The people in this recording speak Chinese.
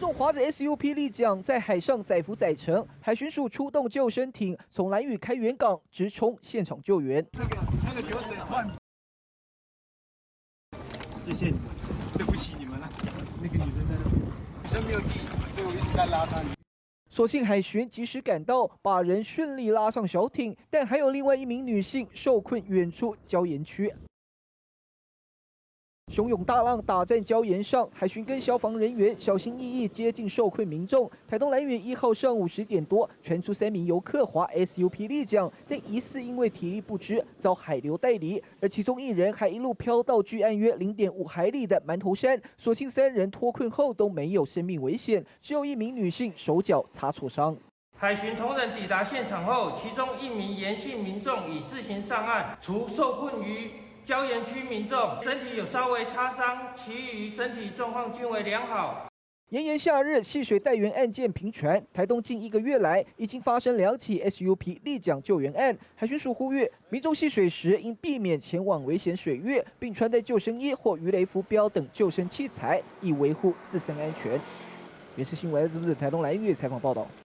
众划着 SUP 立桨在海上载浮载沉，海巡署出动救生艇从兰屿开元港直冲现场救援。 那个流水换。谢谢你们，对不起你们了。那个女生在那边，女生没有力，所以我一直在拉她。 所幸海巡及时赶到，把人顺利拉上小艇，但还有另外一名女性受困远处礁岩区。汹涌大浪打在礁岩上，海巡跟消防人员小心翼翼接近受困民众。台东兰屿1号上午10点多，传出3名游客划 SUP 立桨，但疑似因为体力不支遭海流带离，而其中1人还一路飘到距岸约0.5海里的馒头山。所幸3人脱困后都没有生命危险，只有1名女性手脚擦挫伤。 海巡同仁抵达现场后，其中1名严姓民众已自行上岸，除受困于礁岩区民众身体有稍微擦伤，其余身体状况均为良好。 炎炎夏日，戏水带援案件频传。台东近1个月来，已经发生2起 SUP 立桨救援案。海巡署呼吁民众戏水时应避免前往危险水域，并穿戴救生衣或鱼雷浮标等救生器材，以维护自身安全。原视新闻台东兰屿采访报道。